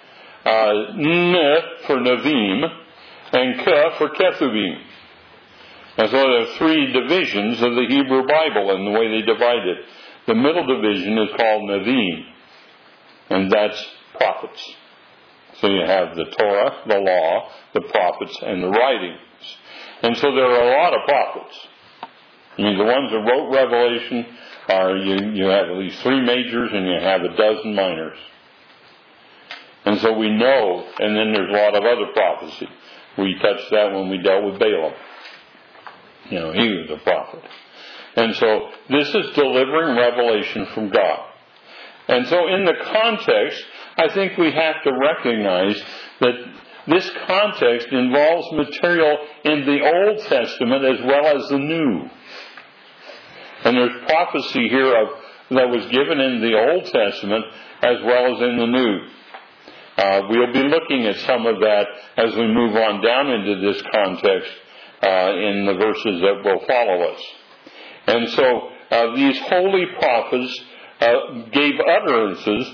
N for Nevi'im, and K for Ketuvim. And so there are three divisions of the Hebrew Bible in the way they divide it. The middle division is called Nevi'im, and that's prophets. So you have the Torah, the law, the prophets, and the writings. And so there are a lot of prophets. I mean, the ones that wrote Revelation are, you have at least 3 majors and you have a dozen minors. And so we know, and then there's a lot of other prophecy. We touched that when we dealt with Balaam. You know, he was a prophet. And so this is delivering revelation from God. And so in the context, I think we have to recognize that this context involves material in the Old Testament as well as the New. And there's prophecy here that was given in the Old Testament as well as in the New. We'll be looking at some of that as we move on down into this context in the verses that will follow us. And so these holy prophets gave utterances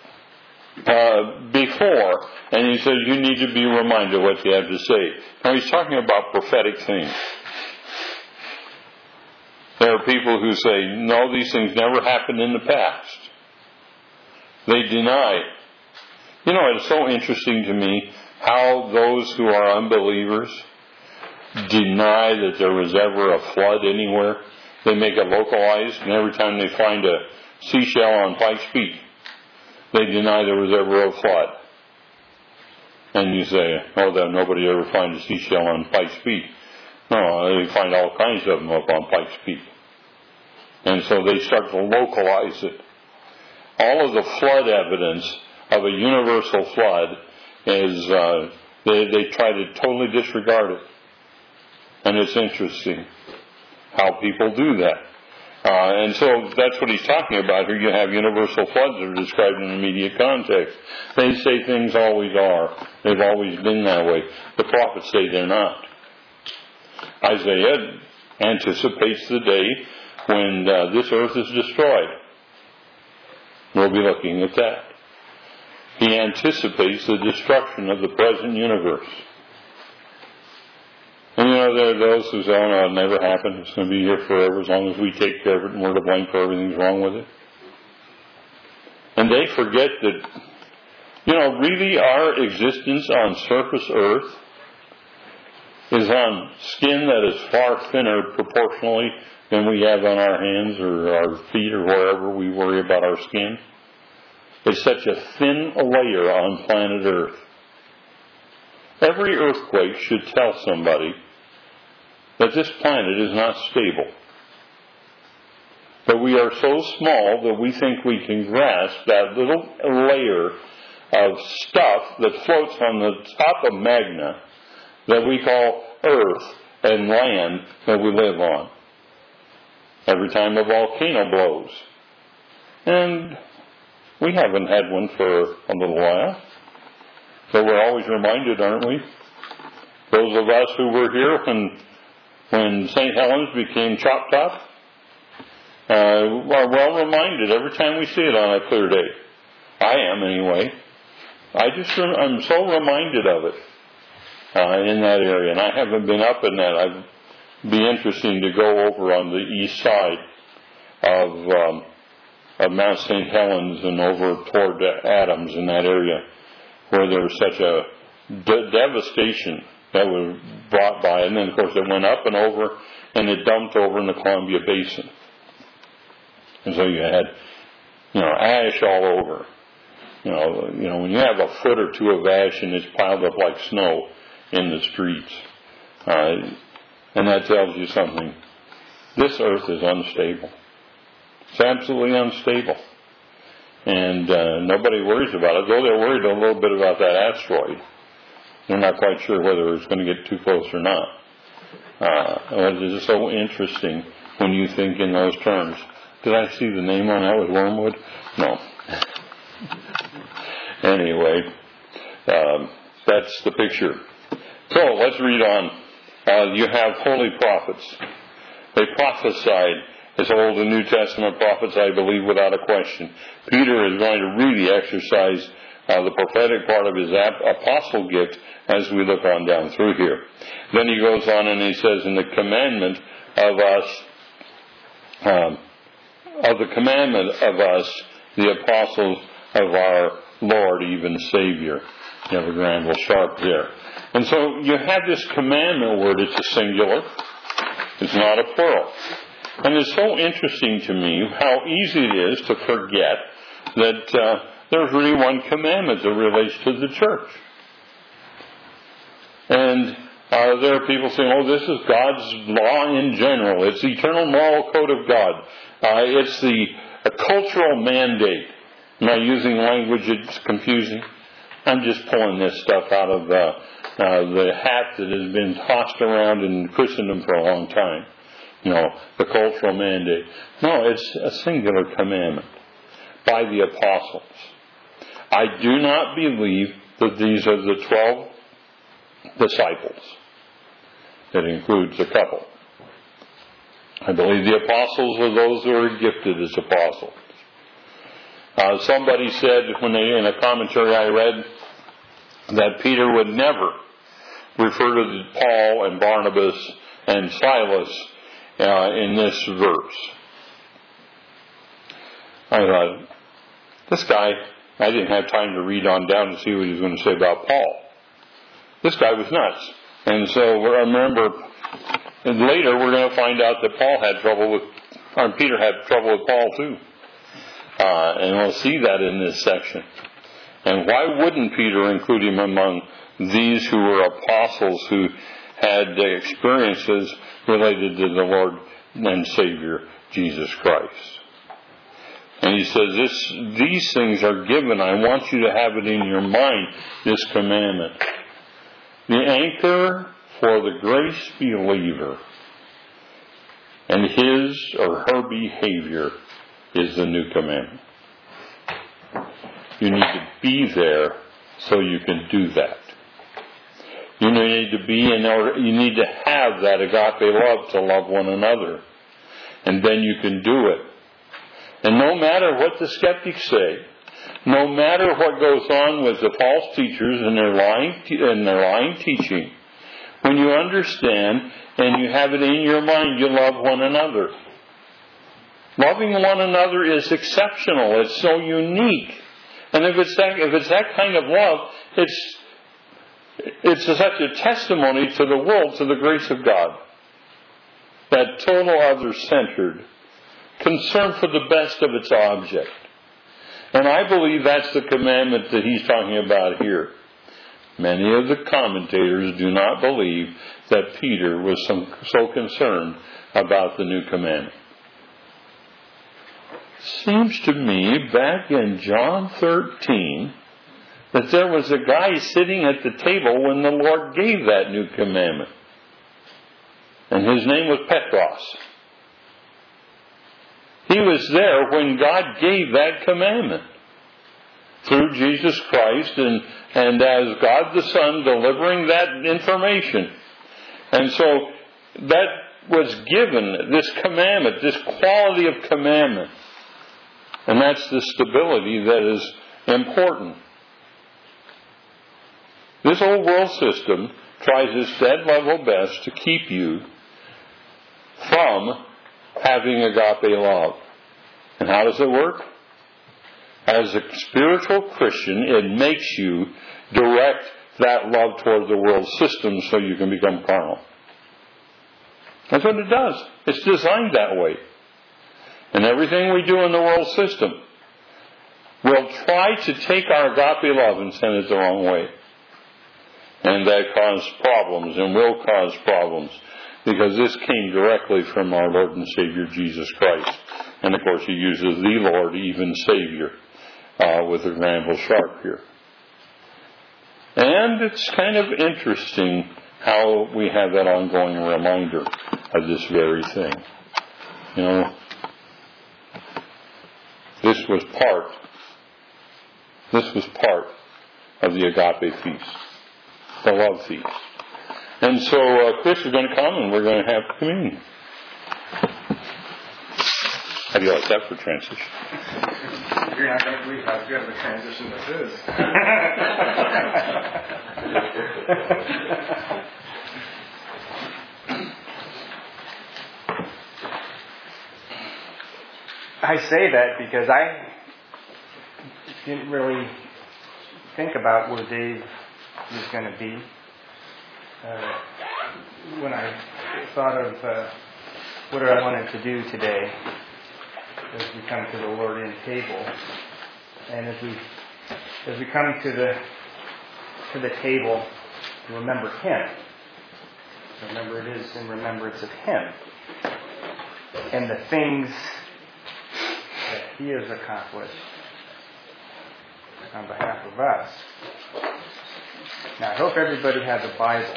before, and he says you need to be reminded of what you have to say. Now he's talking about prophetic things. There are people who say, no, these things never happened in the past. They deny. You know, it's so interesting to me how those who are unbelievers deny that there was ever a flood anywhere. They make it localized, and every time they find a seashell on Pikes Peak, they deny there was ever a flood. And you say, oh, that nobody ever finds a seashell on Pikes Peak. No, they find all kinds of them up on Pikes Peak. And so they start to localize it. All of the flood evidence of a universal flood is, they try to totally disregard it. And it's interesting how people do that. And so that's what he's talking about here. You have universal floods that are described in immediate context. They say things always are. They've always been that way. The prophets say they're not. Isaiah anticipates the day when this earth is destroyed. We'll be looking at that. He anticipates the destruction of the present universe. And you know, there are those who say, oh no, it'll never happen. It's going to be here forever as long as we take care of it and we're to blame for everything's wrong with it. And they forget that, you know, really our existence on surface earth is on skin that is far thinner proportionally than we have on our hands or our feet or wherever we worry about our skin. It's such a thin layer on planet Earth. Every earthquake should tell somebody that this planet is not stable. That we are so small that we think we can grasp that little layer of stuff that floats on the top of magna that we call Earth and land that we live on. Every time a volcano blows. And we haven't had one for a little while. So we're always reminded, aren't we? Those of us who were here when St. Helens became Choctaw are well reminded every time we see it on a clear day. I am anyway. I'm so reminded of it. in that area. And I haven't been up in that. It'd be interesting to go over on the east side of Mount St. Helens and over toward Adams in that area, where there was such a devastation that was brought by. And then, of course, it went up and over, and it dumped over in the Columbia Basin. And so you had, ash all over. When you have a foot or two of ash and it's piled up like snow in the streets, and that tells you something. This earth is unstable. It's absolutely unstable. And nobody worries about it, though they're worried a little bit about that asteroid. They're not quite sure whether it's going to get too close or not. It is so interesting when you think in those terms. Did I see the name on that with Wormwood? No. Anyway, that's the picture. So let's read on. You have holy prophets. They prophesied as Old and New Testament prophets, I believe, without a question. Peter is going to really exercise the prophetic part of his apostle gift as we look on down through here. Then he goes on and he says, in the commandment of us, the apostles of our Lord, even Savior. You have a grand little sharp there. And so you have this commandment word. It's a singular. It's not a plural. And it's so interesting to me how easy it is to forget that there's really one commandment that relates to the church. And there are people saying, this is God's law in general. It's the eternal moral code of God. It's a cultural mandate. Am I using language that's confusing? I'm just pulling this stuff out of the hat that has been tossed around in Christendom for a long time. The cultural mandate. No, it's a singular commandment by the apostles. I do not believe that these are the 12 disciples. That includes a couple. I believe the apostles are those who are gifted as apostles. Somebody said in a commentary I read that Peter would never refer to Paul and Barnabas and Silas in this verse. I thought, this guy, I didn't have time to read on down to see what he was going to say about Paul. This guy was nuts. And so I remember, and later we're going to find out that Peter had trouble with Paul too. And we'll see that in this section. And why wouldn't Peter include him among these who were apostles who had experiences related to the Lord and Savior, Jesus Christ? And he says, these things are given. I want you to have it in your mind, this commandment. The anchor for the grace believer and his or her behavior is the new commandment. You need to be there so you can do that. You need to be you need to have that agape love to love one another. And then you can do it. And no matter what the skeptics say, no matter what goes on with the false teachers and their lying teaching, when you understand and you have it in your mind, you love one another. Loving one another is exceptional. It's so unique. And if it's that kind of love, it's such a testimony to the world, to the grace of God. That total other-centered concern for the best of its object. And I believe that's the commandment that he's talking about here. Many of the commentators do not believe that Peter was so concerned about the new commandment. Seems to me back in John 13 that there was a guy sitting at the table when the Lord gave that new commandment. And his name was Petros. He was there when God gave that commandment through Jesus Christ and as God the Son delivering that information. And so that was given, this commandment, this quality of commandment. And that's the stability that is important. This old world system tries its dead level best to keep you from having agape love. And how does it work? As a spiritual Christian, it makes you direct that love toward the world system so you can become carnal. That's what it does. It's designed that way. And everything we do in the world system will try to take our agape love and send it the wrong way. And that causes problems and will cause problems, because this came directly from our Lord and Savior Jesus Christ. And of course He uses the Lord, even Savior, with the Granville Sharp here. And it's kind of interesting how we have that ongoing reminder of this very thing. You know, this was part of the agape feast, the love feast. And so Chris is going to come and we're going to have communion. How do you like that for transition? You're not going to believe how good of a transition this is. I say that because I didn't really think about where Dave was going to be when I thought of what I wanted to do today as we come to the Lord in table, and as we come to the table to remember Him. Remember, it is in remembrance of Him and the things that He has accomplished on behalf of us. Now, I hope everybody has a Bible.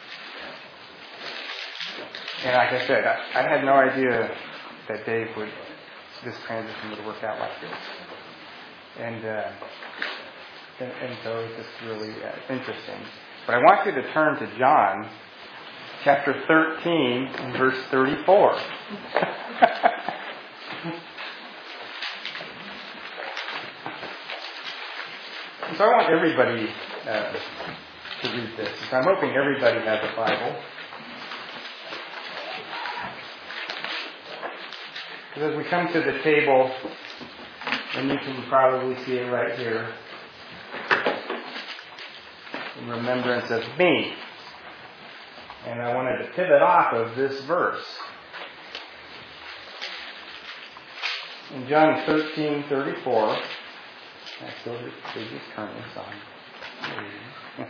And like I said, I had no idea that this transition would work out like this. And so it's just really interesting. But I want you to turn to John chapter 13 and verse 34. So I want everybody to read this. So I'm hoping everybody has a Bible. Because as we come to the table, and you can probably see it right here, in remembrance of me. And I wanted to pivot off of this verse. In John 13:34, I still just turn this on.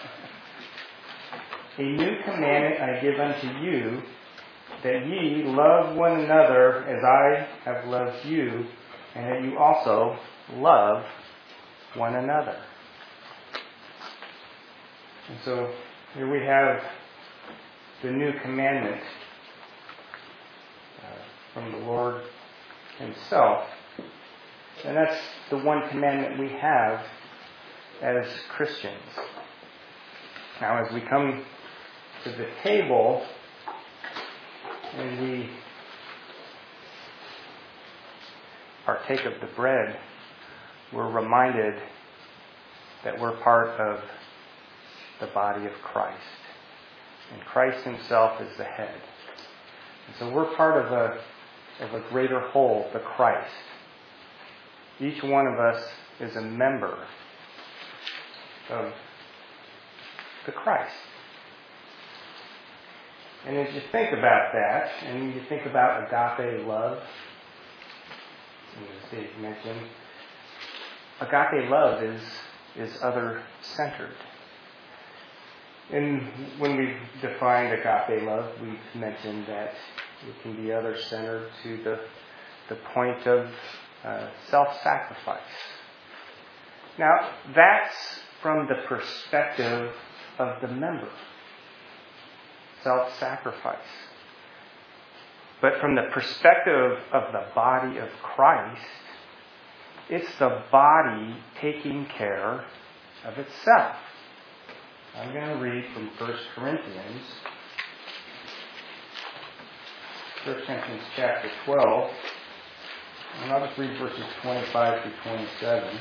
A new commandment I give unto you, that ye love one another as I have loved you, and that you also love one another. And so here we have the new commandment from the Lord Himself. And that's the one commandment we have as Christians. Now, as we come to the table and we partake of the bread, we're reminded that we're part of the body of Christ. And Christ Himself is the head. And so we're part of a greater whole, the Christ. Each one of us is a member of the Christ. And as you think about that, and you think about agape love, as Dave mentioned, agape love is other-centered. And when we've defined agape love, we've mentioned that it can be other-centered to the point of self-sacrifice. Now, that's from the perspective of the member. Self-sacrifice. But from the perspective of the body of Christ, it's the body taking care of itself. I'm going to read from 1 Corinthians. 1 Corinthians chapter 12. And I'll just read verses 25 through 27.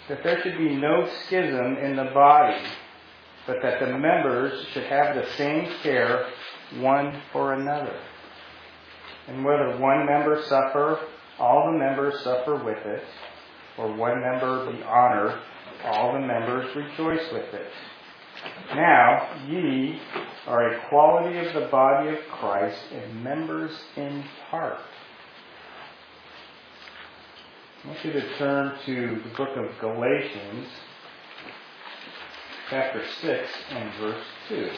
that there should be no schism in the body, but that the members should have the same care one for another. And whether one member suffer, all the members suffer with it, or one member be honored, all the members rejoice with it. Now ye are a quality of the body of Christ and members in part. I want you to turn to the book of Galatians, chapter 6 and verse 2.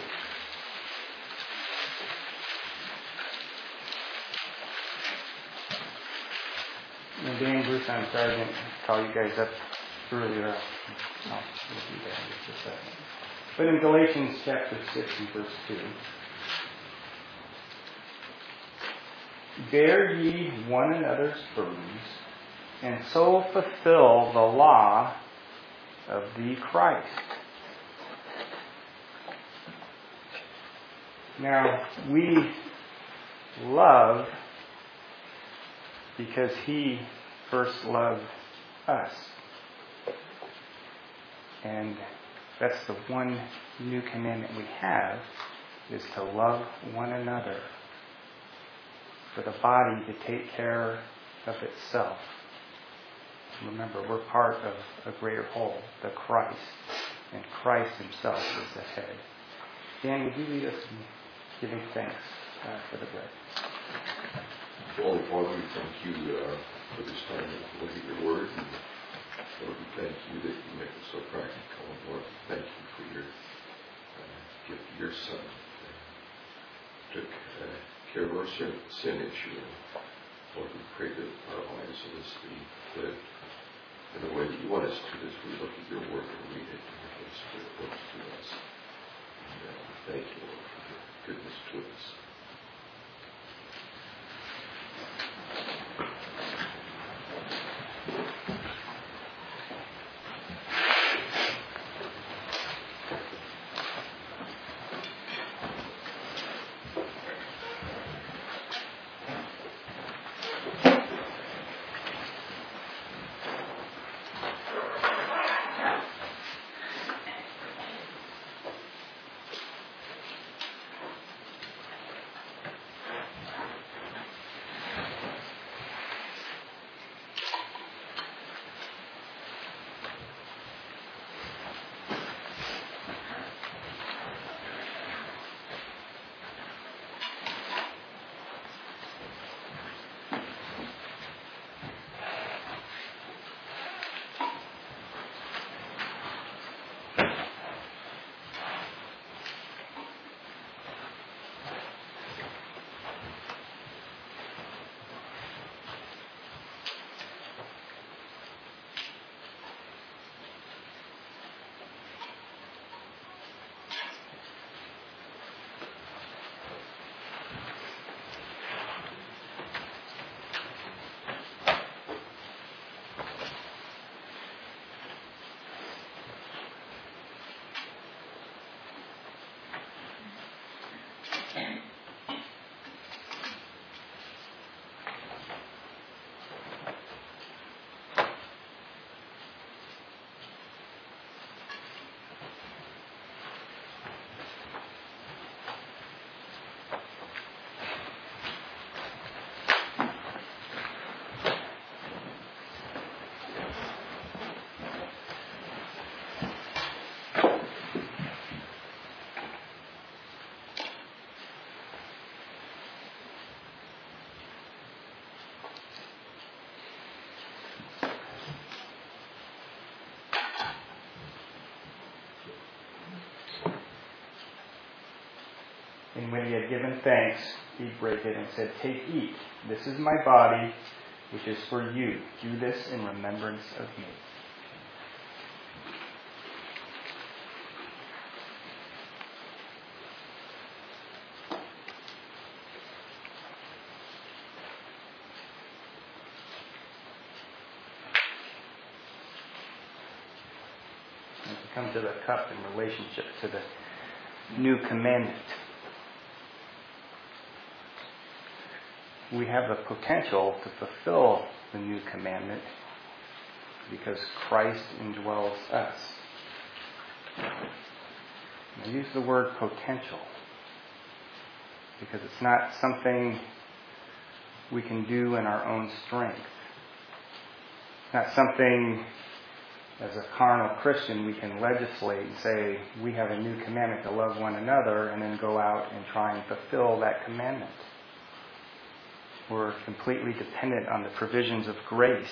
And Dan, Bruce, I'm sorry I didn't call you guys up earlier. We'll do that in just a second. But in Galatians chapter 6 and verse 2, bear ye one another's burdens, and so fulfill the law of the Christ. Now, we love because He first loved us. And that's the one new commandment we have, is to love one another. For the body to take care of itself. Remember, we're part of a greater whole, the Christ. And Christ Himself is the head. Dan, would you lead us in giving thanks for the bread? Holy Father, we thank you for this time to look at your word. And Lord, we thank you that you make it so practical. And Lord, thank you for your gift of your Son. Took care of our sin issue. Lord, we pray that our lives will just be lived in the way that you want us to as we look at your word and read it and the Holy Spirit works through us. And thank you, Lord, for your goodness to us. And when he had given thanks, he brake it and said, "Take, eat. This is my body, which is for you. Do this in remembrance of me." As we come to the cup in relationship to the new commandment, we have the potential to fulfill the new commandment because Christ indwells us. I use the word potential because it's not something we can do in our own strength. It's not something as a carnal Christian we can legislate and say we have a new commandment to love one another and then go out and try and fulfill that commandment. We're completely dependent on the provisions of grace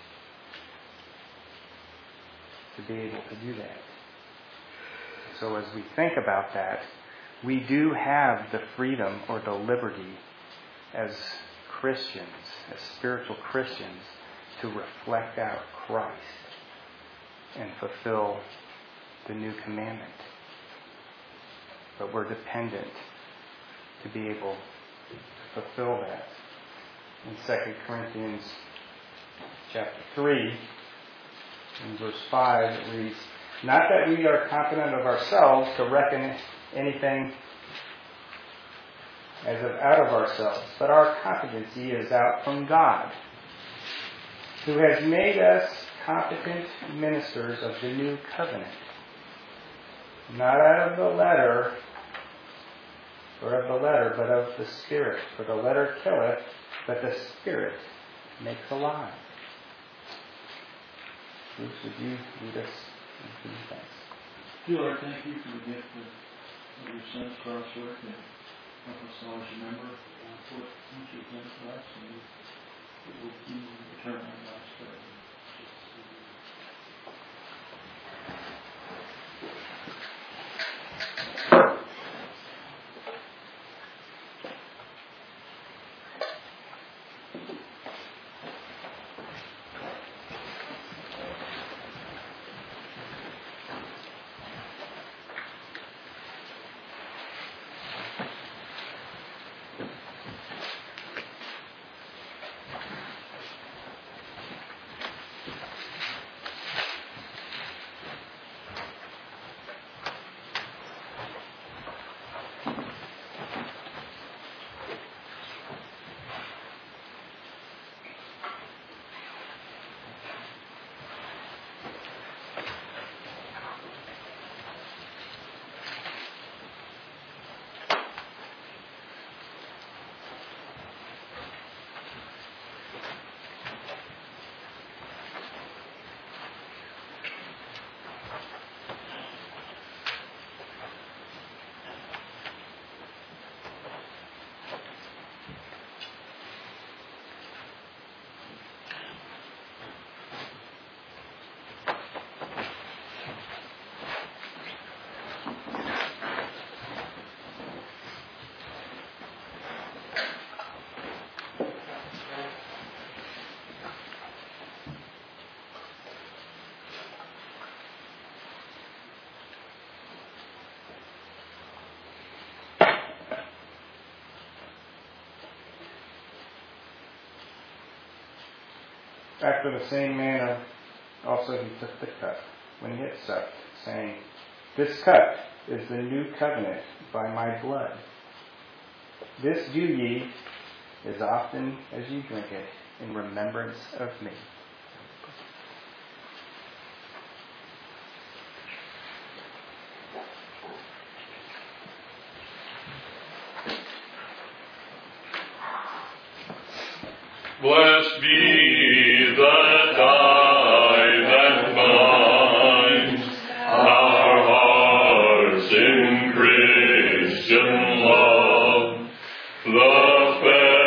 to be able to do that. So as we think about that, we do have the freedom or the liberty as Christians, as spiritual Christians, to reflect out Christ and fulfill the new commandment. But we're dependent to be able to fulfill that. In 2 Corinthians chapter 3, in verse 5, it reads, "Not that we are confident of ourselves to reckon anything as of out of ourselves, but our competency is out from God, who has made us competent ministers of the new covenant, not out of the letter, but of the Spirit. For the letter killeth, but the Spirit makes alive." Bruce, would you lead us into the thanks? Dear Lord, thank you for the gift of your Son's cross work, and help us always remember what you've done for us, and it will be eternal in God's presence. After the same manner, also he took the cup when he had supped, saying, "This cup is the new covenant by my blood. This do ye as often as you drink it in remembrance of me." Blessed be the tie that binds our hearts in Christian love, the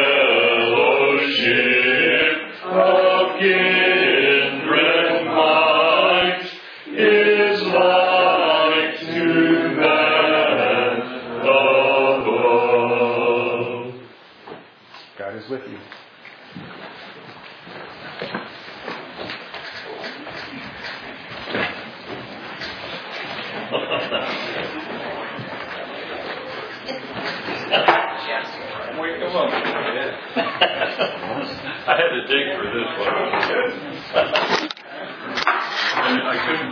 fellowship of kindred minds is like to that above. God is with you. Wait, come on. I had to dig for this one. I couldn't